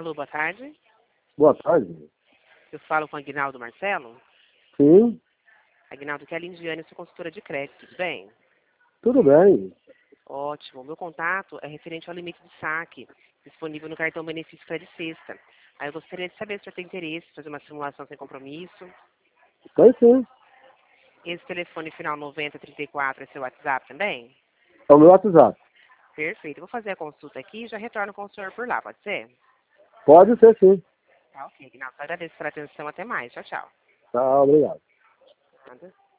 Alô, boa tarde. Boa tarde. Eu falo com a Aguinaldo Marcelo. Sim, Aguinaldo, que é a Lindiane, sua consultora de crédito, tudo bem? tudo bem. Ótimo. Meu contato é referente ao limite de saque, disponível no cartão Benefício Crédito Sexta. Aí eu gostaria de saber se você tem interesse em fazer uma simulação sem compromisso. Tem sim. Esse telefone final 9034 é seu WhatsApp também? É o meu WhatsApp. Perfeito. Eu vou fazer a consulta aqui e já retorno com o senhor por lá, pode ser? Pode ser sim. Tá, ok, Aguinaldo. Agradeço pela atenção. Até mais. Tchau, tchau. Tá, obrigado. Nada.